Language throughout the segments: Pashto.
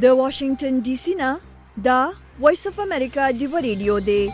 د واشنگټن ډي سي نه دا وایس اف امریکا ډیو ریډیو دی.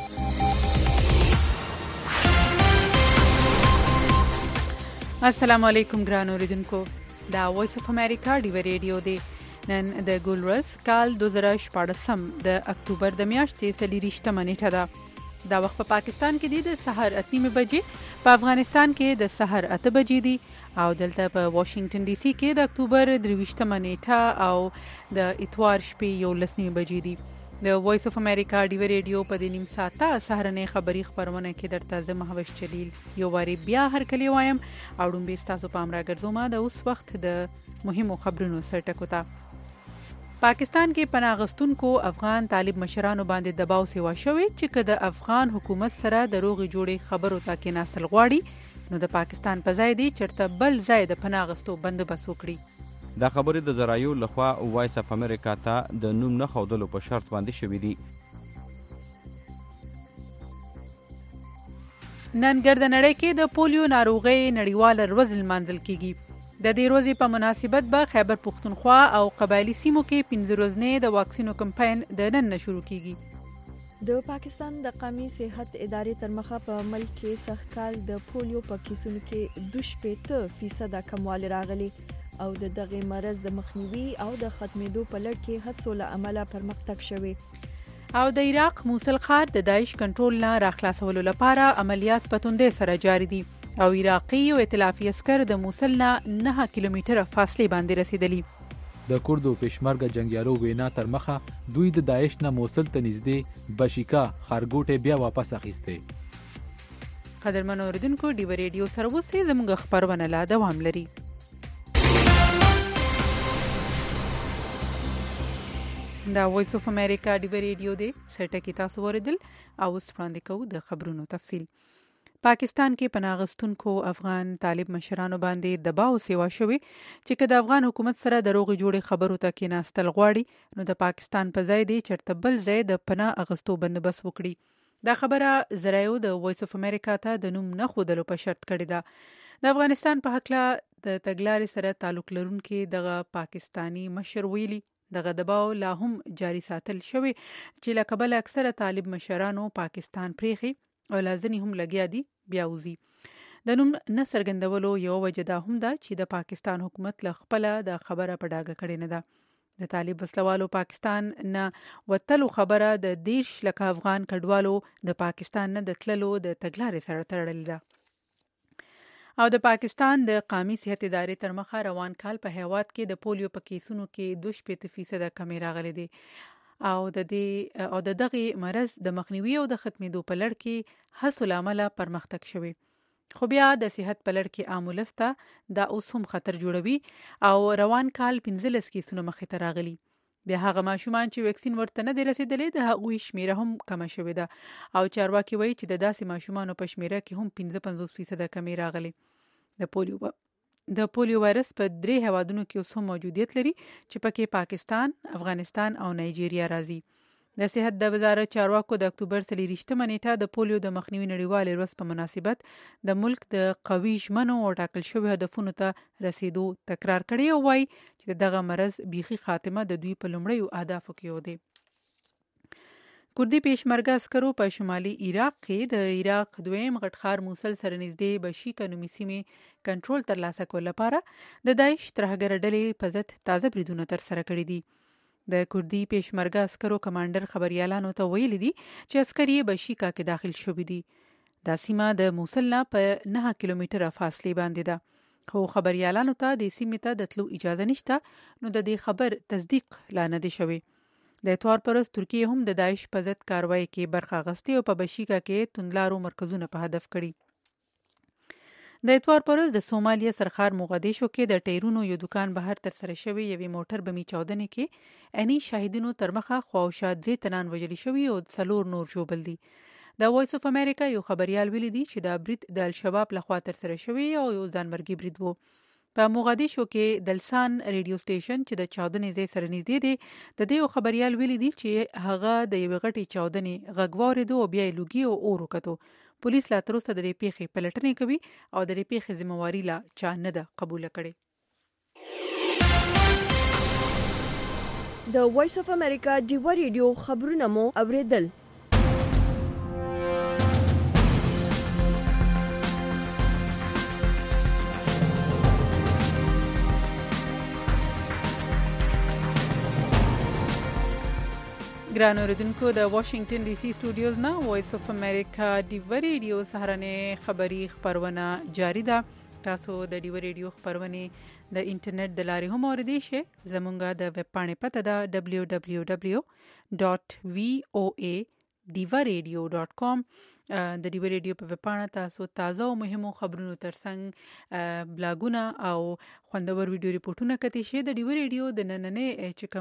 السلام علیکم ګران اوریدونکو، دا وایس اف امریکا ډیو ریډیو دی. نن د ګولرس کال 2014 د اکتوبر د میاشتې 23 نیټه ده. دا وخت په پاکستان کې دی د سحر 8 بجې، په افغانستان کې د سحر 8 بجې دی او دلته په واشنگټن ډي سي کې د اکتوبر 23 نیټه او د اتوار شپې 11 بجې دی. د وایس اف امریکا ډیو ریډیو په د نیم ساعته سهارنې خبری خبرونه کې درته زه مهوش جلیل یو واری بیا هر کلی وایم او ډومبه تاسو پام راګرځوم د اوس وخت د مهمو خبرونو سرټکو ته. پاکستان کې پناه غوښتونکو افغان طالب مشرانو باندې دباو سیوا شوی چې کله افغان حکومت سره د روغي جوړې خبرو ته کې ناستل غواړي نو د پاکستان په ځای دی چرته بل ځای د پناه غوښتو بندوبست وکړي. دا خبرې د زرایو لخوا وایس اف امریکا ته د نوم نه ښودلو په شرط باندې شوې دي. نن ګرد نړۍ کې د پولیو ناروغۍ نړیواله ورځ لمانځل کیږي. د دې ورځې په مناسبت به خیبر پختونخوا او قبایلی سیمو کې 15 ورځې د واکسینو کمپاین د نن شروع کیږي. د پاکستان د قومي صحت ادارې تر مخه په ملک کې سږکال د پولیو په کیسونو کې 2% کموالی راغلی او د دغه مرض د مخنیوي او د ختمېدو په لړ کې هڅو له امله پرمختګ شوی. او د عراق موصل ښار د داعش کنټرول نه راخلاصولو لپاره عملیات په توندۍ سره جاري دي او عراقي او ائتلافي عسكر د موصل نه 9 کیلومتره فاصله باندې رسیدلی. د کردو پېشمرګه جنگیالو وینا تر مخه دوی د داعش نه موصل ته نږدې بشیکا خارګوټه بیا واپس اخیسته. قدرمن اوریدونکو ډیو ریډیو سره اوسئ، زموږ خبرونه لا دوام لري. دا وایس اف امریکا ډیو ریډیو دی، سرټکی تاسو ورېدل او اوس وړاندې کوو د خبرونو تفصیل. پاکستان کې پناه غوښتونکو افغان طالب مشرانو باندې دباو سیوا شوی چې کله افغان حکومت سره د روغي جوړې خبرو ته کې ناستل غواړي نو د پاکستان په ځای دی چرته بل ځای د پناه اغستو بندوبست وکړي. دا خبره زرایو د وایس اف امریکا ته د نوم نه ښودلو په شرط کړې ده. د افغانستان په حق له د تګلارې سره تعلق لرونکي دغه پاکستانی مشر ویلي دغه دباو لا هم جاری ساتل شوی چې له کبل اکثره طالب مشرانو پاکستان پریخي او لازنی هم لګیا دي بیا وزي. د نوم نه څرګندولو یو وجه دا هم ده چې د پاکستان حکومت له خپله د خبره په ډاګه کړې نه ده. د طالب وسلوالو پاکستان نه وتلو خبره د 10 لکه افغان کډوالو د پاکستان نه د تللو د تګلارې سره تړلې ده. او د پاکستان د قومي صحت ادارې تر مخه روان کال په هیواد کې د پولیو په کیسونو کې 2% کمی راغلي دي او د دغه مرض د مخنیوي او د ختمېدو په لړ کې هڅو لامل پرمختګ شوی. خو بیا د صحت په لړ کې عاملسته دا اوس هم خطر جوړوي او روان کال 15 کیسونه مخې ته راغلي. بیا هغه ماشومان چې ویکسین ورته نه دی رسیدلی د هغوی شمیره هم کمه شوې ده او چارواکي وایي چې د داسې ماشومانو په شمیره کې هم 55% کمی راغلي. د پولیو وایرس په 3 هیوادونو کې اوس هم موجودیت لري چې پکې پاکستان، افغانستان او نایجیریا راځي. د صحت د وزارت چارواکو د اکتوبر 23 نیټه د پولیو د مخنیوي نړیوالې ورځ په مناسبت د ملک د قوي ژمنو او ټاکل شویو هدفونو ته رسیدو تکرار کړی او وایي چې دغه مرض بیخي خاتمه د دوی په لومړیو اهدافو کې و دی. کردي پېشمرګه عسکرو په شمالي عراق کې د عراق دویم غټ ښار موصل سره نږدې بشیکا نومي سیمې کنټرول ترلاسه کولو لپاره د داعش ترهګر ډلې په ضد تازه بریدونه ترسره کړي دي. د کردي پېشمرګه عسکرو کمانډر خبريالانو ته ویلي دي چې عسکر یې بشیکا کې داخل شوي دي. دا سیمه د موصل نه په 9 کیلومتره فاصله باندې ده خو خبريالانو ته د سیمې ته د تلو اجازه نشته نو د دې خبر تصدیق لا نه دی شوی. د اتوار پر ورځ ترکیه هم د داعش په ضد کاروایی کې برخه اخیستې او په بشیکا کې توندلارو مرکزونه په هدف کړي. د اتوار پر ورځ د سومالیا سرخار موغادیشو کې د ټیرونو یو دکان بهر تر سره شوی یوې موټر بمي چاودنې کې اني شاهدینو تر مخه خواوشا 3 تنان وژل شوی او 4 نور ژوبل دي. د وایس اف امریکا یو خبريال ویلي دی چې دا برید د الشباب لخوا تر سره شوی او یو ځانمرګي برید وو. په موغادیشو کې دلسان ریډیو سټیشن چې د چاودنې ځای سره نږدې دی د دې خبريال ویلي دی چې هغه د یو غټي چاودنې غږ واورېدو او بیا لوګي او اور وکړو. پولیس لا تر اوسه د دې پیښې پلټنې کوي او د دې پیښې ذمہواری لا چا نه ده قبول کړې. د وایس اف امریکا ډیوا ریډیو خبرونه مو اوریدل. ګران اوریدونکو د واشنگټن ډي سي سټوډیوز نه وایس اف امریکا ډیوا ریډیو سهارنه خبری خبرونه جاری ده. تاسو د ډیوا ریډیو خبرونه د انټرنیټ د لارې هم اوریدئ شئ. زمونږه د ویب پاڼې پته ده www.voadiwaradio.com. د ډیوا ریډیو په ویب پاڼه تاسو تازه او مهمو خبرونو ترڅنګ بلاګونه او خوندور ویډیو ریپورتونه کتئ شئ. د ډیوا ریډیو د نننې چې کوم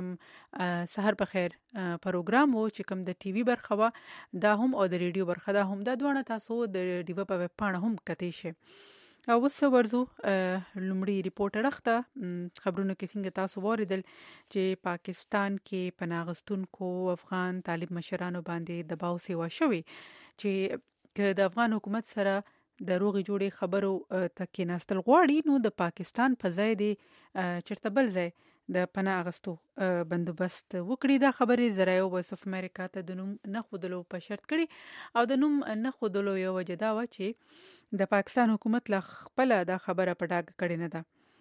سحر په خیر پروګرام وو چې کوم د ټي وي برخه وا دا هم او د ریډیو برخه دا هم د دوه تاسو د ډیوا په ویب پاڼه هم کتئ شئ. او وسه ورزو لومړی ریپورت اړخته خبرونه کې څنګه تاسو وریدل چې پاکستان کې پناهغستونکو افغان طالب مشرانو باندې دباو سیوا شوی چې د افغان حکومت سره د روغي جوړې خبرو تکې ناستل غواړي نو د پاکستان په ځای دی چرته بل ځای د پناه اغستو بندوبست وکړي. دا خبرې ذرایعو وایس اف امریکا ته د نوم نه خودلو په شرط کړي او د نوم نه خودلو یو وجه دا و چې د پاکستان حکومت لا خپل دا خبره په ډاګه کړي نه ده.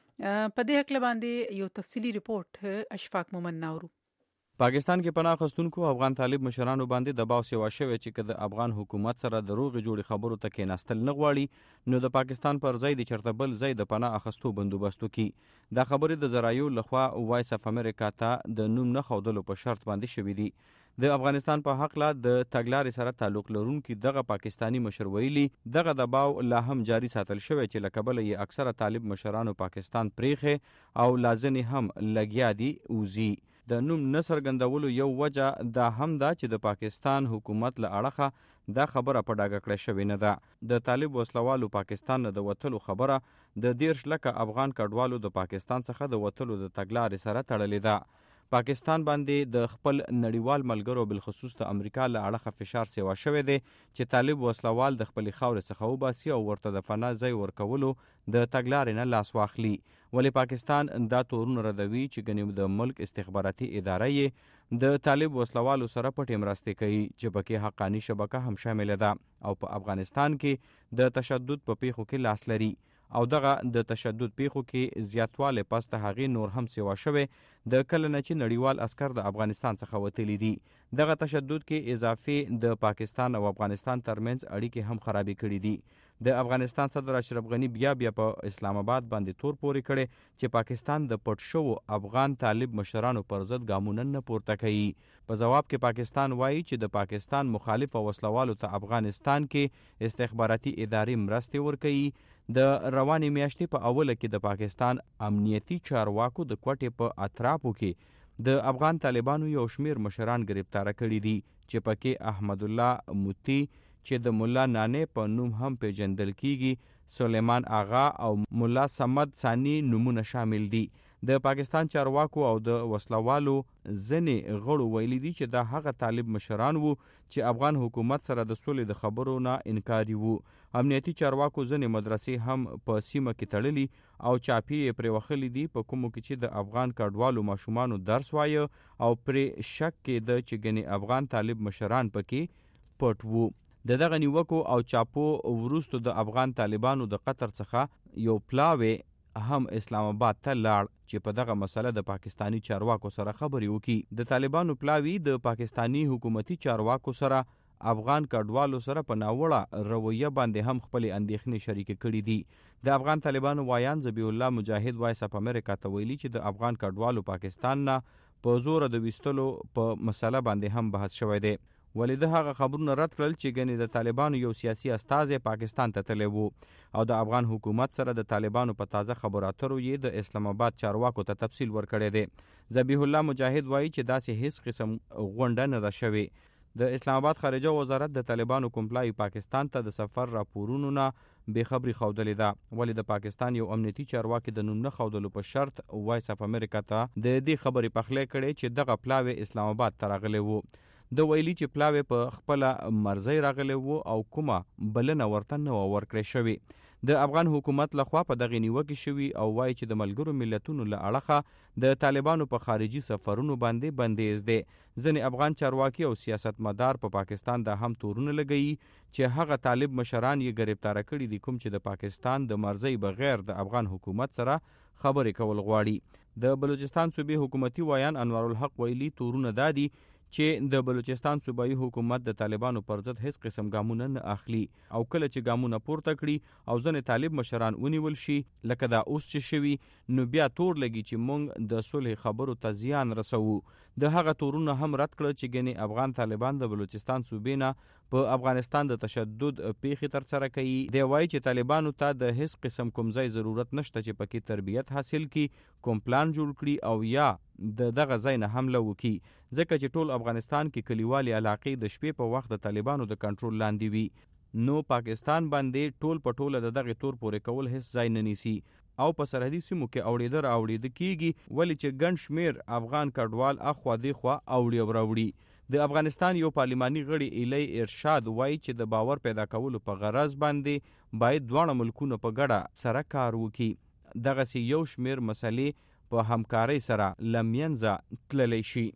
په دې حق باندې یو تفصیلی ریپورت اشفاق مومن ناورو. پاکستان کې پناه اخیستونکو افغان طالب مشرانو باندې دباو سیوا شوی چې د افغان حکومت سره د روغې جوړې خبرو ته کېناستل نه غواړي نو د پاکستان پر ځای د چرته بل ځای د پناه اخیستو بندوبست وکړي. دا خبرې د ذرایعو لخوا وایس اف امریکا ته د نوم نه ښودلو په شرط باندې شوي دي. د افغانستان په حق لا د تګلارې سره تعلق لرونکي دغه پاکستانی مشر ویلي دغه دباو لا هم جاری ساتل شوی چې لکه بل یې اکثره طالب مشرانو پاکستان پریخه او لازمي هم لګیا دي اوزي. د نوم نسرګندولو یو وجه دا هم دا چې د پاکستان حکومت له اړخه دا خبره په ډاګه کړې شوې نه ده. د طالب وسلوالو پاکستان نه د وتلو خبره د 13 لکه افغان کډوالو د پاکستان څخه د وتلو د تګلارې سره تړلې ده. پاکستان باندې د خپل نړیوال ملګرو بالخصوص د امریکا له اړخه فشار سیوا شوی دی چې طالب وسلوال د خپل خاور څخه وباسي او ورته د پناه ځای ورکولو د تګلارې نه لاس واخلي. ولی پاکستان دا تورونه ردوي چې ګنې د ملک استخباراتي ادارې د طالب وسلوالو سره پټې مرستې کوي چې پکې حقانی شبکه هم شامل ده او په افغانستان کې د تشدد په پیښو کې لاس لري او دغه د تشدد پیښو کې زیاتواله پس ته هغې نور هم سیوا شوی د کله نه چې نړیوال عسكر د افغانستان څخه وتلي دي. دغه تشدد کې اضافي د پاکستان او افغانستان ترمنځ اړیکې هم خرابې کړې دي. د افغانستان صدر اشرف غنی بیا په اسلام آباد باندې تور پورې کړي چې پاکستان د پټ شو افغان طالب مشرانو پر ضد ګامونه نه پورته کوي. په جواب کې پاکستان وایي چې د پاکستان مخالف وسلوالو ته افغانستان کې استخباراتي ادارې مرستې ورکوي. د روانې میاشتې په اوله کې د پاکستان امنیتي چارواکو د کوټې په اطرافو کې د افغان طالبانو یو شمیر مشران گرفتار کړي دي چې پکې احمد الله موتی چې د مولا نانې په نوم هم پیژندل کیږي، سلیمان آغا او مولا صمد ثانی نمونه شامل دي. د پاکستان چارواکو او د وسلوالو ځنې غړو ویلي دي چې دا هغه طالب مشران وو چې افغان حکومت سره د سولې د خبرو نه انکاري وو. امنیتي چارواکو ځنې مدرسې هم په سیمه کې تړلي او چاپی یې پرې وخلي دي په کومو کې چې د افغان کډوالو ماشومانو درس وایه او پرې شک کېده چې ګنې افغان طالب مشران پکې پټ وو. دغه نیوکو او چاپو وروستو د افغان طالبانو د قطر څخه یو پلاوی هم اسلام آباد ته لاړ چې په دغه مسله د پاکستانی چارواکو سره خبرې وکړي. د طالبانو پلاوی د پاکستانی حکومتي چارواکو سره افغان کډوالو سره په ناوړه رویه باندې هم خپل اندېښنې شریک کړي دي. د افغان طالبانو وایان ذبیح الله مجاهد وایس اپ امریکا ته ویلي چې د افغان کډوالو پاکستان نه په زور د وستلو په مسله باندې هم بحث شوی دی. ولی د هغه خبرونه رد کړل چې ګنې د طالبانو یو سیاسي استازی پاکستان ته تللی وو او د افغان حکومت سره د طالبانو په تازه خبرو اترو یې د اسلام آباد چارواکو ته تفصیل ورکړی دی. ذبیح الله مجاهد وایي چې داسې هیڅ قسم غونډه نه ده شوې. د اسلام آباد خارجه وزارت د طالبانو کومپلای پاکستان ته د سفر راپورونو نه بے خبري خوندلې ده. ولی د پاکستان یو امنیتي چارواکي د نوم نه خوندلو په شرط وایس اف امریکا ته د دې خبرې پخلی کړي چې دغه پلاوی اسلام آباد ته راغلی وو. د ویلي چې پلاوی په خپل مرزي راغلی وو او کومه بلنه ورته نه ورکړې شوې. د افغان حکومت لخوا په دغه نیوکه شوی او وایي چې د ملګرو ملتونو له اړخه د طالبانو په خارجي سفرونو باندې بندیز دی. ځینې افغان چارواکي او سیاستمدار په پاکستان د هم تورونه لګوي چې هغه طالب مشران یې گرفتار کړي دي کوم چې د پاکستان د مرزي بغیر د افغان حکومت سره خبرې کول غواړي. د بلوچستان صوبې حکومتي وایان انوار الحق ویلي تورونه دادي چې د بلوچستان صوبایي حکومت د طالبانو پر ضد هیڅ قسم ګامونه نه اخلي او کله چې ګامونه پورته کړي او ځنې طالب مشران ونیول شي لکه دا اوس چې شوي نو بیا تور لګي چې موږ د صلح خبرو ته زیان رسوو. د هغه تورونه هم رد کړه چې ګنې افغان طالبان د بلوچستان صوبې نه په افغانستان د تشدد پیښې ترسره کوي. دی وایي چې طالبانو ته د هیڅ قسم کوم ځای ضرورت نشته چې پکې تربیت حاصل کړي، کوم پلان جوړ کړي او یا د دغه ځای نه حمله وکړي، ځکه چې ټول افغانستان کې کلیوالي علاقې د شپې په وخت د طالبانو د کنټرول لاندې وي. نو پاکستان باندې ټول په ټوله د دغه تور پورې کول هیڅ ځای نه نیسي او په سرحدي سیمو کې اوړېده کیږي ولې چې ګڼ شمیر افغان کډوال اخوا دیخوا اوړي او راوړي. د افغانستان یو پارلماني غړي ایلی ارشاد وایي چې د باور پیدا کولو په غرض باندې باید دواړه ملکونه په ګډه سره کار وکړي. دغسې یو شمیر مسلې په همکارۍ سره لمینځه تللی شي.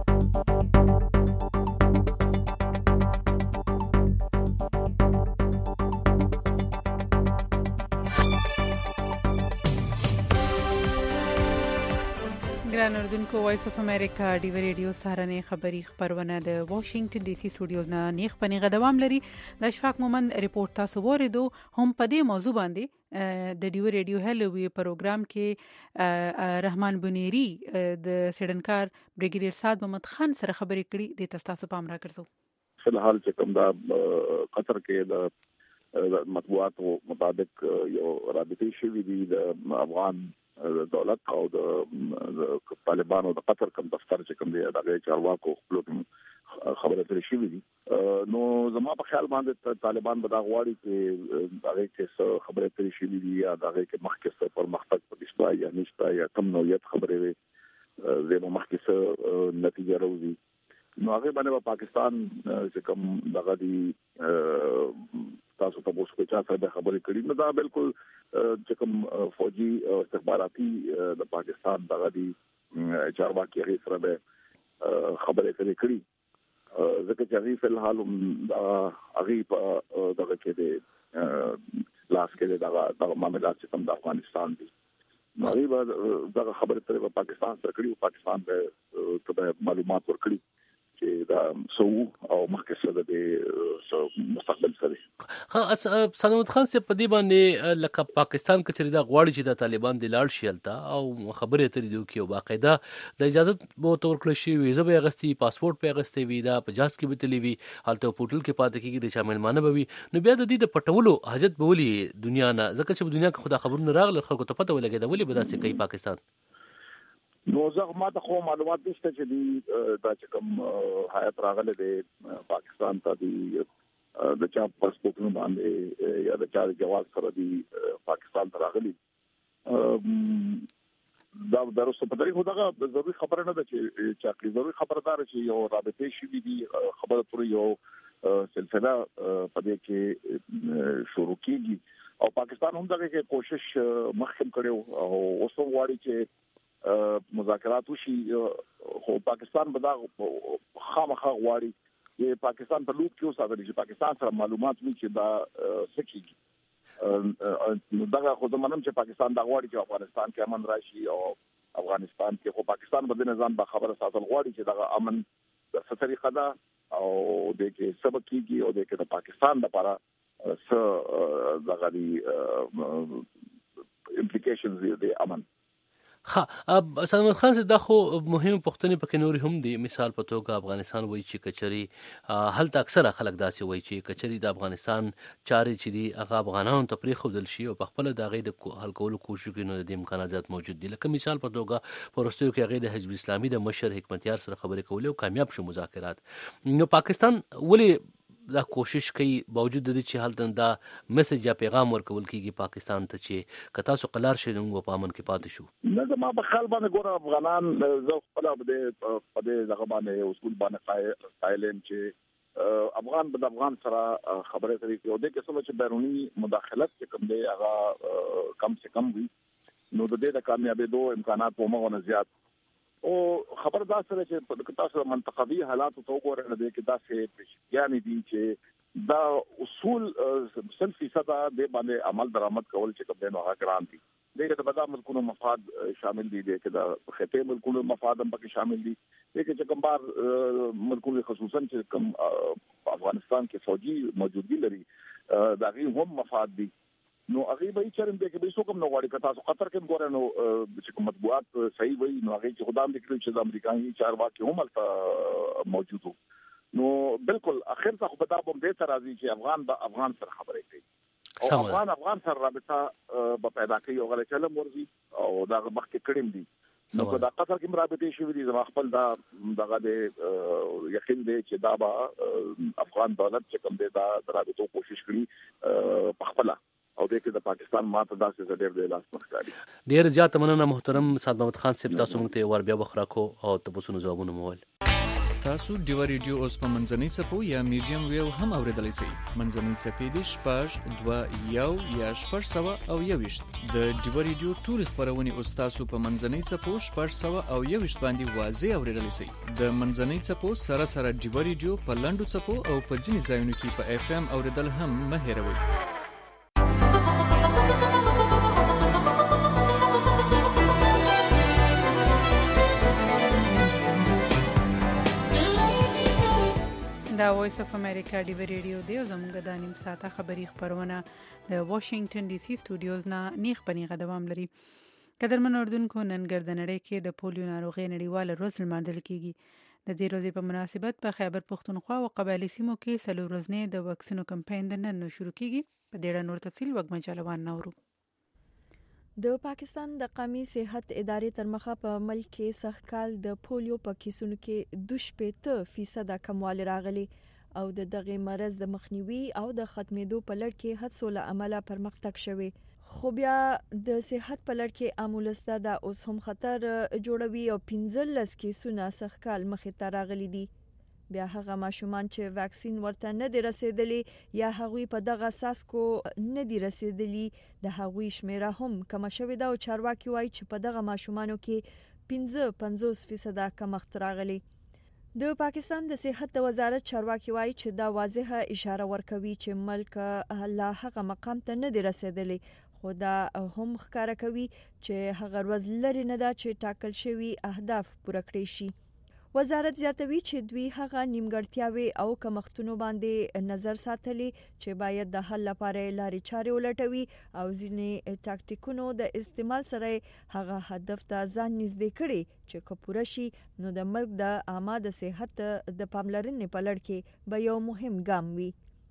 ګران اردوونکو، وایس اف امریکا ډیو ریډیو سهارنۍ خبری خبرونه د واشنگټن ډي سي سټوډیوز نه نیغ په نیغه دوام لري. د اشفاق مومند ریپورت تاسو وریدو هم په دې موضوع باندې د ډیو ریډیو هلوی پروګرام کې رحمان بنيري د سیډنکار بریګیډیر سعد محمد خان سره خبرې کړي. د تاسو پام را کړو فلحال چې کوم دا قطر کې د مطبوعاتو مطابق یو رابطې شوې دي د افغان دولت او د طالبانو د قطر کوم دفتر چې کوم دی دغه چارواکو خپل خبره ترې شوې دي. نو زما په خیال باندې طالبان به دا غواړي چې دغه کې خبره ترې شوې دي یا دغه کې مخکې پرمختګ پکې یا نشته یا کم نوعیت خبره وي زموږ مخکې نتیجه راوځي. نو هغه باندې پاکستان چې کوم دغه دی تاسو ته اوس په چا سره خبرې کړې نو دا بالکل چې کوم فوجي او استخباراتي د پاکستان دغه دی چارواکي هغه سره به خبرې کړې ځکه چې هغه فلحال هغه په دغه کې دی لاس کې دغه معاملات چې کوم د افغانستان دي نو هغه دغه خبرې ترې پاکستان سره کړې او پاکستان به معلومات ورکړي چې دا سو او مخکې سره د مستقبل سره سلامت خان سے په دې باندې لکه پاکستان کچري دا غواړي چې د طالبان د لاړ شي الته او خبرې اترې دوی کې باقاعده د اجازه به تور کړی شي ویزه به اغستې پاسپورت به اغستې وي دا په جاز کې به تللی وي هلته پورټل کې پاتې کېږي د شامل مانه به وي نو بیا د دې د پټولو حاجت به ولي دنیا نه ځکه چې په دنیا کې خدا خبرونه راغله خلکو ته پته ولګي دا ولي به داسې کوي پاکستان. نو زه ما ته خو معلومات نشته چې دی دا چې کوم حیات راغله د پاکستان ته دی د چا پاسپورټونو باندې یا د چا جواز سره دی پاکستان ته راغلي دا درسته په طریقو دا ضروري خبره نه ده چې ضروري خبردار چې یو رابطې شي دي خبره پرې یو سلسله په دې کې شروع کیږي او پاکستان هم دغه کې کوشش مخکې کړو او اوس هم غواړي چې مذاکرات وشي خو پاکستان به دا خامخا غواړي چې پاکستان په لوپ کې اوسه چې پاکستان سره معلومات وي چې دا سکیږي دا خو زمونږ چې پاکستان دا غواړي چې افغانستان کې امن راشي او افغانستان کې خو پاکستان به د نظام په خبره ساتل غواړي چې دا امن د څه طریقه ده او د کې سبق کیږي او د کې د پاکستان لپاره څه دغه دي امپلیکیشنز دي امن. سلمان خان دا خو مهم پښتنې پکې نوري هم دي مثال په توګه افغانستان وایي چې کچري هلته اکثره خلک داسې وایي چې کچري د افغانستان چارې چې دي هغه افغانانو ته پرېښودل شي او په خپل د هغې د حل کولو کوشش کوي نو د امکانات زیات موجود دي لکه مثال په توګه په وروستیو کې هغې د حزب اسلامي د مشر حکمتیار سره خبرې کولې او کامیاب شو مذاکرات. نو پاکستان ولې دا کوشش کوي باوجود د دې چې هلته دا میسج یا پیغام ورکول کیږي پاکستان ته چې که تاسو قلار شئ نو په امن کې پاتې شو؟ نه زما په خیال باندې ګوره افغانان زه خپله په دې دغه باندې اصول باندې قایل یم چې افغان بد افغان سره خبره کوي او د کیسه چې بیرونی مداخلت چې کوم دی هغه کم سے کم وي نو د دې د کامیابی دوه امکانات په مغه زیات او خبردار سره چې تاسو منطقوي حالات ته وګورئ نو د کې داسې یعنی دي چې دا اصول 100% د باندې عمل درآمد کول چې کوم دی نو هغه ګران دي دغه د بدامل ملکونو مفاد شامل دي چې دا خطه ملکونو مفاد هم پکې شامل دي چې کوم بار ملکونو خصوصا چې کوم افغانستان کې فوجي موجودګي لري دا غي هم مفاد دي نو هغه به چرم به کې به څوک نو غواړي کته تاسو قطر کې ګورئ نو چې کوم مطبوعات صحیح وي نو هغه چې خدام دې کړی چې د امریکایي چارواکي هم البته موجود نو بالکل اخر ته خو په دې تر راځي چې افغان به افغان سره خبرې کوي او افغان سره رابطه به پیدا کوي او غل چلم ورزي او دا مخکې کړم دي نو دا قطر کې مرابطې شوې دي زما خپل دغه د یقین دی چې دا به افغان دولت چې کوم دی دا درابطو کوشش کړي په خپل او دغه د پاکستان ماته داسې ډېر د لاس مخکاري ډېر زیات مننه محترم سعد محمد خان صاحب تاسو موږ ته ور بیا بخراکو او تاسو نو جوابونه مول تاسو ډیو ریډیو اوس په منځنۍ چپو یا میډیم ویو هم اوریدلای شئ منځنۍ چپې د شپږ 2 1 یا 600 او 21 د ډیو ریډیو ټول خبرونه اوس تاسو په منځنۍ چپو 600 او 21 باندې واضح اوریدلای شئ د منځنۍ چپو سره سره ډیو ریډیو په لاندو چپو او په ځینې ځایونو کې په اف ام اوریدل هم مه هېروئ دا وایس اف امریکا ډیو ریډیو دی او زموږ د نیم ساعته خبری خبرونه د واشنگټن ډي سي سټوډیوز نه نیغ پنیغه دوام لري قدرمن اردوونکو نن ګردنړۍ کې د پولیو ناروغي نړیواله ورځ لمانځل کیږي د دې ورځې په مناسبت په خیبر پښتونخوا او قبایلی سیمو کې څلور ورځې د واکسینو کمپاین د نن شروع کیږي په دې اړه نور تفصیل وګمن چلوان نورو د پاکستان د قومي صحت ادارې تر مخه په ملک کې سږکال د پولیو په کیسونو کې 2% کموالی راغلی او د دغه مرض د مخنیوي او د ختمېدو په لړ کې هڅو له عمله پرمختګ شوی خو بیا د صحت په لړ کې امولسته د اوس هم خطر جوړوي او 15 کیسونه سږکال مخې ته راغلي دي بیا هغه ماشومان چې واکسین ورته نه دی رسیدلی یا هغوی په دغه اساس کو نه دی رسیدلی د هغوی شمیره هم کم شوې ده او چارواکي وایي چې په دغه ماشومانو کې 50% کمښت راغلی د پاکستان د صحت د وزارت چارواکي وایي چې دا واضحه اشاره ورکوي چې ملک لا هغه مقام ته نه دی رسیدلی خو دا هم ښکاره کوي چې هغه ورځ لري نه ده چې ټاکل شوی اهداف پوره کړي شي وزارت زیاتوي چې دوی هغه نیمګړتیاوي او کمښتونو باندې نظر ساتلي چې باید د حل لپاره لارې چارې ولټوي او ځینې ټاکټیکونو د استعمال سره هغه هدف ته ځان نږدې کړي چې کپوره شي نو د ملک د عامه د صحت د پاملرنې په لړ کې به یو مهم ګام وي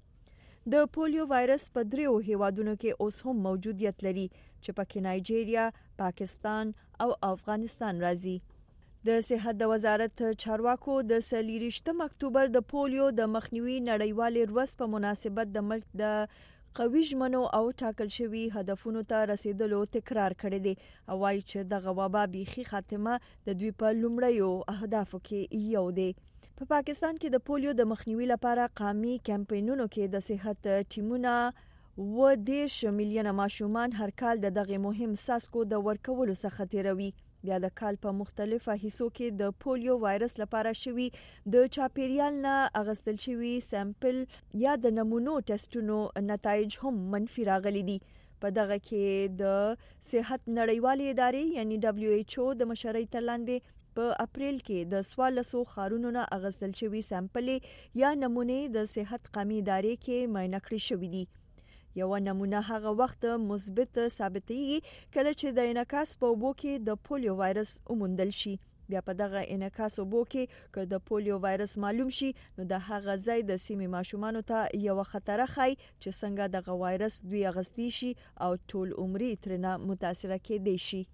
د پولیو وایرس په 3 هیوادونو کې اوس هم موجودیت لري چې پکې نایجیریا، پاکستان او افغانستان راځي د صحت د وزارت چارواکو د 23 اکتوبر د پولیو د مخنیوي نړیوالې ورځ په مناسبت د ملک د قوي ژمنو او ټاکل شوی هدفونو ته رسیدلو تکرار کړی دی او وايي چې د وبا بيخي خاتمه د دوی په لومړیو اهدافو کې یو دی په پاکستان کې د پولیو د مخنیوي لپاره قومي کمپاینونو کې د صحت ټیمونه و 10 میلیونه ماشومان هر کال دغه مهم ساسکو د ورکولو څخه تیروي بیا د کال په مختلفه حصو کې د پولیو وایرس لپاره شوی د چاپیریال نه اغستل شوی سامپل یا د نمونو ټیسټونو نتایج هم منفي راغلي دي په دغه کې د صحت نړیوالې ادارې یعنی WHO د مشرۍ تر لاندې په اپریل کې د 1400 خارونو نه اغستل شوی سامپل یا نمونه د صحت قومي ادارې کې معاینه کړې شوې دي یو نمونه هغه وخت مثبت ثابتېږي کله چې د انعکاس په اوبو کې د پولیو وایرس وموندل شي بیا په دغه انعکاس اوبو کې که د پولیو وایرس معلوم شي نو د هغه ځای د سیمې ماشومانو ته یو خطر خای چې څنګه دغه وایرس دوی اغستی شي او ټول عمري ترنه متاثر کېدي شي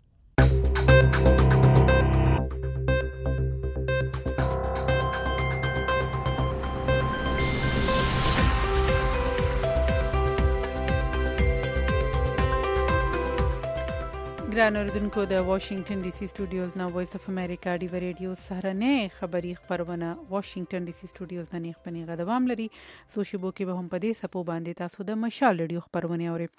ګران اوریدونکو د واشنگټن ډي سي سټوډیوز نه وایس اف امریکا ډیو ریډیو سهرنه خبری خبرونه واشنگټن ډي سي سټوډیوز نه نیغ پنی غدوام لري سوشي بو کې به هم پدې سپو باندې تاسو د مشال ریډیو خبرونه اوري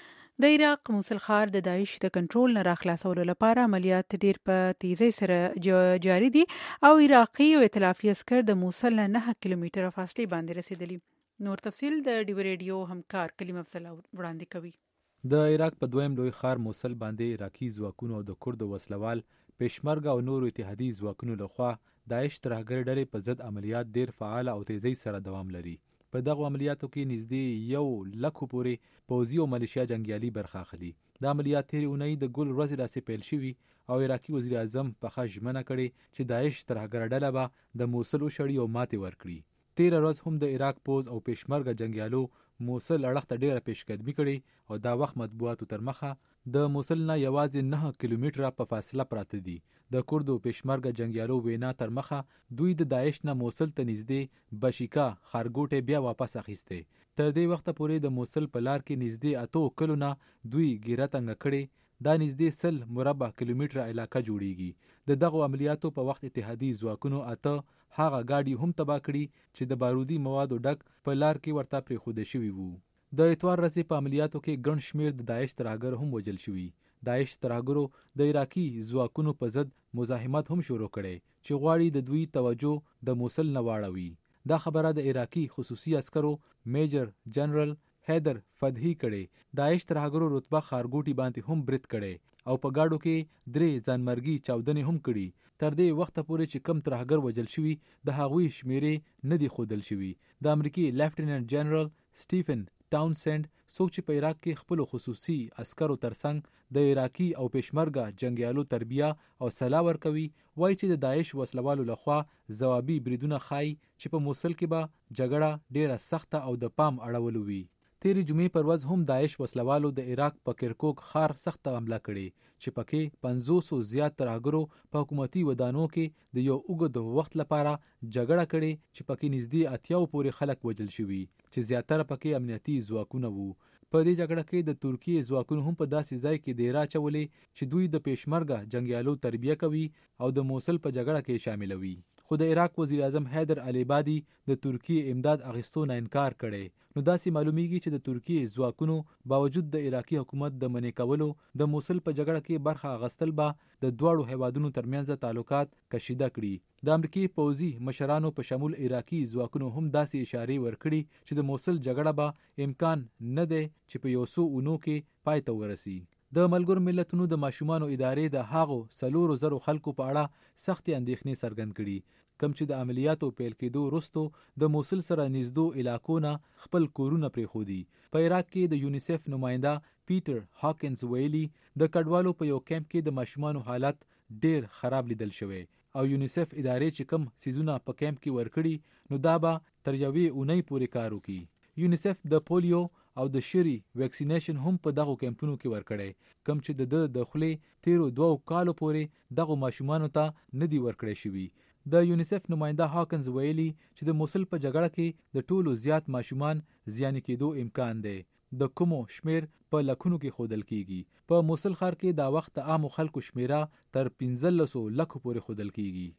د عراق موصل ښار د داعش د کنټرول نه راخلاصولو لپاره عملیات ډیر په تیزی سره جاری دي او عراقي او ائتلافي عسكر د موصل نه 9 کیلومتره فاصله باندې رسیدلي نور تفصيل د ډیو ریډیو همکار کلیم افضل وړاندې کوي د عراق په دویم لوی ښار موصل باندې عراقي ځواکونو او د کورد وسلوال پېشمرګه او نورو اتحادي ځواکونو لخوا داعش ترهګر ډلې په ضد عملیات ډیر فعال او تیزی سره دوام لري. په دغه عملیاتو کې نږدې 1 لک پورې پوځي او ملیشیا جنگیالي برخه اخلي. د عملیات تیرې اونۍ د ګل ورځې راځي پیل شوي او عراقي وزیر اعظم په ژمنه کړې چې داعش ترهګر ډله به د موصل وشړي او ماتې ورکړي. 13 ورځ هم د عراق پوز او پېشمرګه جنگیالو موصل اړخ ته ډیره پیشقدمي کړې او دا وخت مطبوعاتو تر مخه د موصل نه یوازې 9 کیلومتره په فاصله پراته دي. د کورد او پېشمرګه جنگیالو وینا تر مخه دوی د داعش نه موصل ته نږدې بشیکا خارګوټه بیا واپس اخیسته. تر دې وخت پورې د موصل په لار کې نږدې 8 کلونه دوی ګیره تنګ کړي. دا نږدې 100 مربع کیلومتره علاقه جوړیږي. د دغه عملیاتو په وخت اتحادي ځواکونو هغه گاډي هم تباه کړي چې د بارودي موادو ډک په لار کې ورته پرېښوده شوي وو. د اتوار ورځې په عملیاتو کې ګڼ شمېر د داعش ترهګر هم وژل شوي. داعش ترهګرو د عراقي ځواکونو په ضد مزاحمت هم شروع کړی چې غواړي د دوی توجه د موصل نه واړوي. دا خبره د عراقي خصوصي عسکرو میجر جنرال حیدر فدهی کړي. داعش ترهګرو رتبه خارګوټي باندې هم برید کړي او په گاډو کې 3 ځانمرګي چاودنې هم کړي. تر دې وخت پورې چې کم ترهګر وژل شوي د هغوی شمیرې نه دي ښودل شوي. د امریکي لیفټیننټ جنرال سټیفن ټاونسند څوک چې په عراق کې خپل خصوصي عسکرو ترڅنګ د عراقي او پېشمرګه جنگیالو تربیه او سلاح ورکوي وایي چې د داعش وسلوالو لخوا ځوابي بریدونه ښایي چې په موصل کې به جګړه ډیره سخته او د پام اړولو وي. تیری جمعې پر ورځ هم داعش وسلوالو د عراق په کرکوک ښار سخت حمله کړې چې پکې 500 زیات ترهګرو په حکومتي ودانو کې د یو اوږد وخت لپاره جګړه کړې چې پکې نږدې 80 پورې خلک وژل شوي چې زیاتره پکې امنیتي ځواکونه وو. په دې جګړه کې د ترکیې ځواکونو هم په داسې ځای کې ډیره چولې چې دوی د پېشمرګه جنگیالو تربیه کوي او د موصل په جګړه کې شاملوي. خو د عراق وزیر اعظم حیدر العبادي د ترکیې امداد اخیستو نه انکار کړي. نو داسې معلومیږي چې د ترکیې ځواکونو باوجود د عراقي حکومت د منې کولو د موصل په جګړه کې برخه اخیستل به د دواړو هیوادونو ترمنځ تعلقات کشیده کړي. د امریکای پوځي مشرانو په شمول عراقي ځواکونو هم داسې اشارې ورکړي چې د موصل جګړه به امکان نه دی چې په یو څو اونو کې پای ته ورسي. د ملګرو ملتونو د ماشومانو ادارې د هغو 400 خلکو په اړه سختي اندېښنې څرګند کړي کوم چې د عملیاتو پیل کېدو وروسته د موصل سره نږدې علاقو نه خپل کورونه پرېښودي. په عراق کې د یونیسف نماینده پیټر هاکنز ویلي د کډوالو په یو کیمپ کې د ماشومانو حالت ډیر خراب لیدل شوی او یونیسف ادارې چې کم سیزونه په کیمپ کې ورکړي نو دا به تر یوې اونۍ پورې کار وکړي. یونیسف د پولیو او د شری ویکسینیشن هم په دغه کیمپونو کې ورکړي کوم چې د خولې تیرو 2 کالو پورې دغه ماشومانو ته نه دی ورکړی شوی. د یونیسف نماینده هاکنز ویلي چې د موصل په جګړه کې د ټولو زیات ماشومان زیان کېدو امکان دی. د کومو شمیر په لکونو کې خودل کیږي. په موصل ښار کې دا وخت عام خلکو شمیره تر 1500 لک پورې خودل کیږي.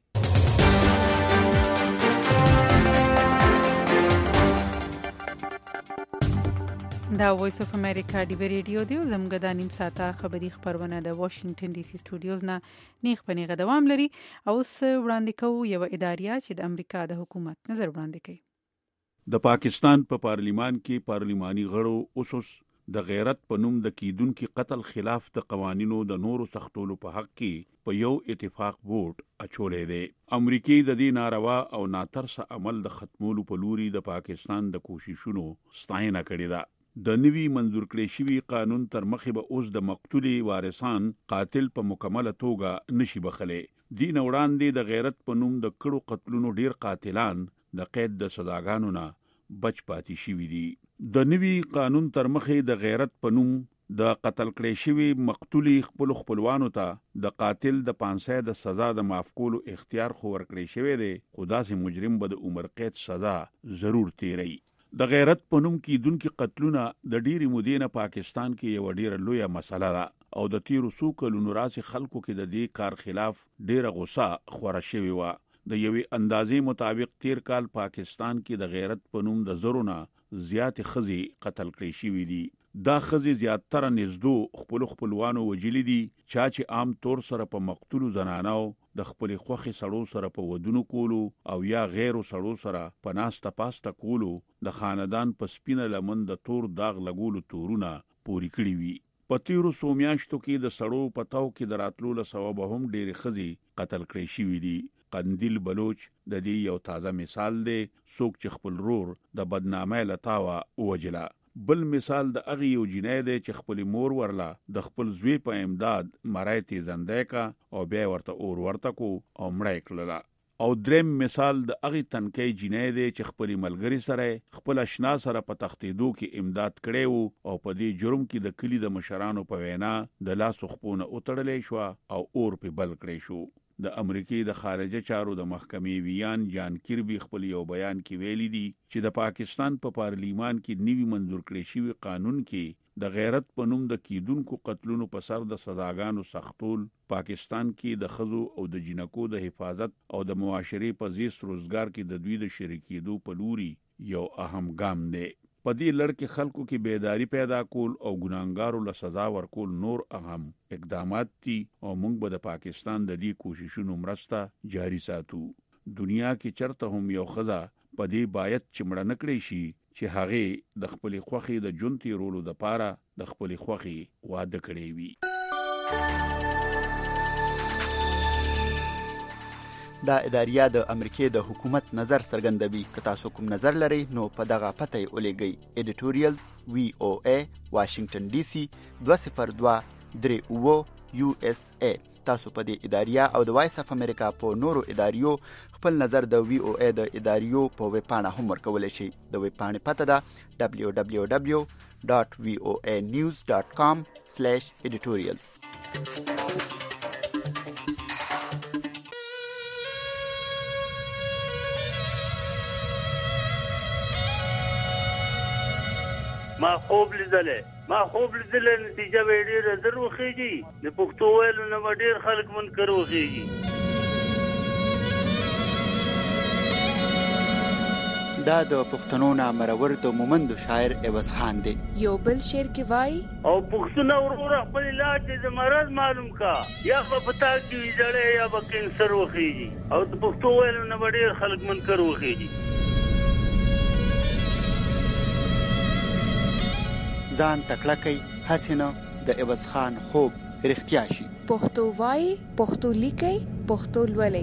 دا وایس اف امریکا ډیو ریډیو دی زموږ د نیم ساعته خبری خبرونه د واشنگټن ډي سي سټوډیوز نه نیغ پنیغه دوام لري او اوس وړاندې کوو یو ادارې چې د امریکا د حکومت نظر وړاندې کوي. د پاکستان په پارلیمان کې پارلیماني غړو اوسوس د غیرت په نوم د کیدونکو قتل خلاف د قوانینو د نورو سختولو په حق کې په یو اتفاق ووټ اچولې دی. امریکای د دې ناروا او ناترسه عمل د ختمولو په لوري د پاکستان د کوششونو ستاینه کړې ده. د نوي منظور کړی شوی قانون تر مخې به اوس د مقتولي وارثان قاتل په مکمله توګه نشي بخلې. دین وړاندې د غیرت په نوم د کړو قتلونو ډیر قاتلان د قید د سزاګانو نه بچ پاتې شوي دي. د نوي قانون تر مخې د غیرت په نوم د قتل کړی شوی مقتولي خپلوانو ته د قاتل د 500 د سزا د معاف کولو اختیار خو ورکړی شوی دی خو داسې مجرم به د عمر قید سزا ضرور تیری. د غیرت په نوم کیدونکو قتلونه د ډیری مودې نه پاکستان کې یو ډیره لویه مسله ده. او د تیرو څو کلونو راځي خلکو کې د دې کار خلاف ډیره غوسه خوره شوې و. د یوې اندازې مطابق تیر کال پاکستان کې د غیرت په نوم د زرونه زیات ښځې قتل کړې شوې دي. دا ښځې زیاتره نږدو خپلوانو وجلي دي چې عام طور سره په مقتولو زنانو د خپلې خوښې سړو سره په ودونو کولو او یا غیرو سړو سره په ناسته پاسته کولو د خاندان په سپینه لمن د تور داغ لګولو تورونه پوري کړی وي. په تیرو څو میاشتو کې د سړو په تاو کې د راتلو له سببه هم ډېرې ښځې قتل کړې شوې دي. قندیل بلوچ د دې یو تازه مثال دی، څوک چې خپل رور د بدنامۍ له تاوه ووجله. بل مثال د هغې یو جنۍ دی چې خپلې مور ورله د خپل زوی په امداد مری تیزندی کا او بیا ورته اور ورته کو او مړی کړله. او دریم مثال د هغې تنکۍ جنۍ دی چې خپلې ملګري سره خپل اشنا سره په تښتېدو کې امداد کړی وو او په دې جرم کې د کلي د مشرانو په وینا د لاسو خپونه وتړلی شوه او اور پې بل کړی شو. د امریکای د خارجه چارو د محکمې ویان جان کیربي خپل یو بیان کې ویلي دي چې د پاکستان په پارلیمان کې نوی منظور کړی شوی قانون کې د غیرت په نوم د کیدونکو قتلونو په سر د سزاګانو سختول پاکستان کې د خزو او د جنکو د حفاظت او د معاشري په زیست روزګار کې د دوی د شریکېدو په لوري یو اهم ګام دی. په دې لړ کې خلکو کې بیداری پیدا کول او ګناهګارو له سزا ورکول نور اهم اقدامات دي او موږ به د پاکستان د دې کوششونو مرسته جاری ساتو. دنیا کې چرته هم یو ښځه په دې باید چې مړه نه کړی شي چې هغې د خپلې خوښې د ژوند تېرولو دپاره د خپلې خوښې واده کړی وي. دا اداریه د امریکای د حکومت نظر څرګندوي. که تاسو کوم نظر لرئ نو په دغه پته یې ولیږئ. editorial VOA واشنگټن ډي سي 20238 USA. تاسو په دې اداریه او د وایس اف امریکا په نورو اداریو خپل نظر د VOA د اداریو په ویب پاڼه هم ورکولی شئ. د ویب پاڼې پته ده www.voanews.com/editorials. ما خوب لیدلې نتیجه به ډېره زر وخېږي. د پښتو ویلو نه به ډېر خلک منکر وخېږي. دا د پښتنو نامرور د مومندو شاعر عوض خان دی. یو بل شعر کې وایي او پښتون وروره خپل علاج د مرض معلوم کا، یا به پتا کې ویځړې یا به کینسر وخېږي. او د پښتو ویلو نه به ډېر خلک منکر وخېږي. ځان تکړه کوي هسې نه د عوض خان خوب رښتیا شي. پښتو وایي، پښتو لیکي، پښتو لولي.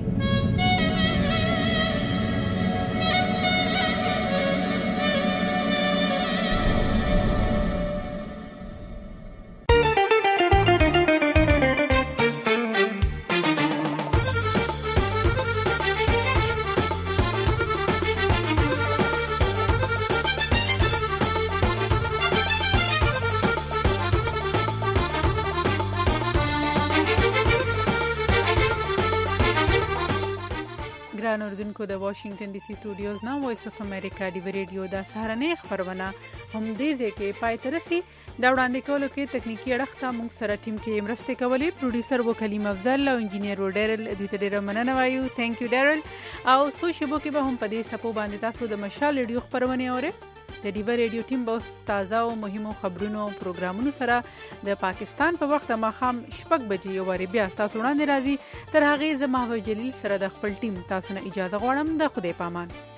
اوردونکو د واشنگټن ډي سي سټوډیوز نه وایس اف امریکا ډي ریډیو د سهارنۍ خبرونه هم دې ځکه پای ته رسي. دا وړاندې کولو کې تکنیکی اړخ ته موږ سره ټیم کې مرسته کولې. پروډوسر و کلیم افضل او انجینیر و ډیرل. دوی ته ډیره مننه وایو. ثانک یو ډیرل. او سوشبو کې به هم په دې سپو باندې تاسو د مشال ریډیو خبرونه اورئ. د ډیو ریډیو ټیم به تازه او مهمو خبرونو او پروګرامونو سره د پاکستان په وخت ماښام 6 بجې یو واری بیا تاسو وړاندې راځي. تر هغه زما و جلیل سره د خپل ټیم تاسو نه اجازه غواړم. د خدای پامان.